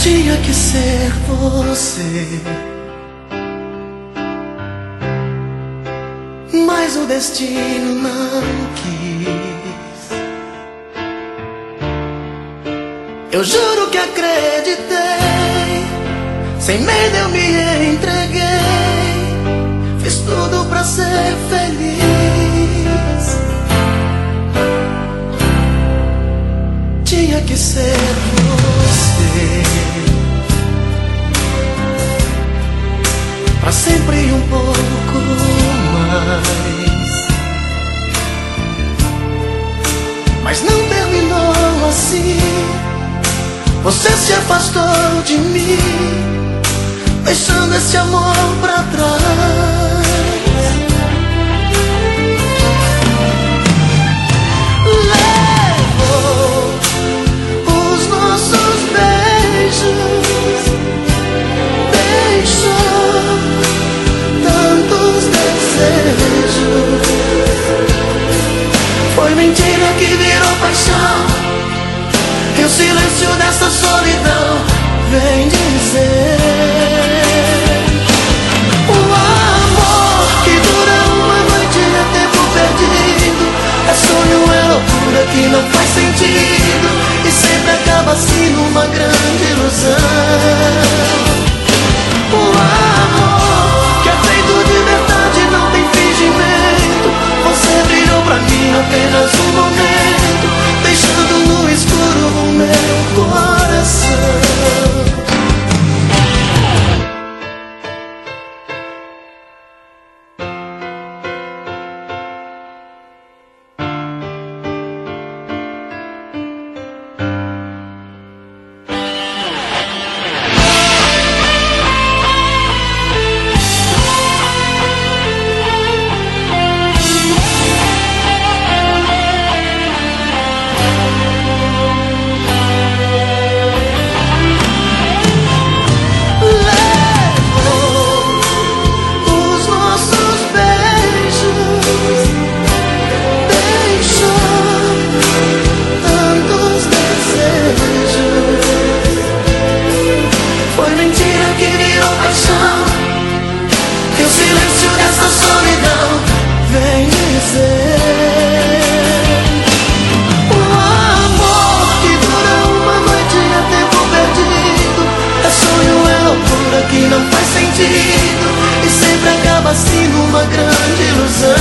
Tinha que ser você, mas o destino não quis. Eu juro que acreditei, sem medo eu me entreguei, fiz tudo pra ser feliz. Tinha que ser você, pra sempre e um pouco mais. Mas não terminou assim, você se afastou de mim, deixando esse amor pra trás. Levou os nossos beijos, deixou tantos desejos. Foi mentira que virou paixão, e o silêncio dessa solidão vem dizer: o amor que dura uma noite é tempo perdido, é sonho, é loucura que não faz sentido, e sempre acaba assim numa grande ilusão. O amor que é feito de verdade, não tem fingimento, você brilhou pra mim apenas um momento, deixando no escuro o meu coração. Assim numa grande ilusão.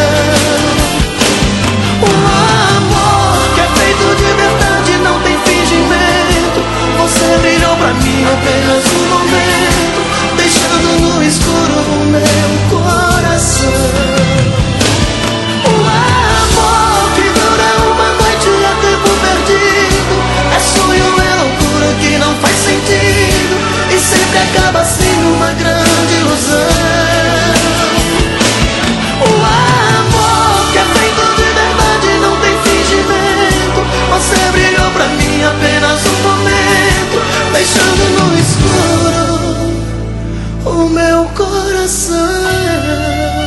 O amor que é feito de verdade, não tem fingimento, você brilhou pra mim apenas um momento, deixando no escuro o meu coração. O amor que dura uma noite é tempo perdido, é sonho, é loucura que não faz sentido, e sempre acaba assim numa grande ilusão. Você brilhou pra mim apenas um momento, deixando no escuro o meu coração.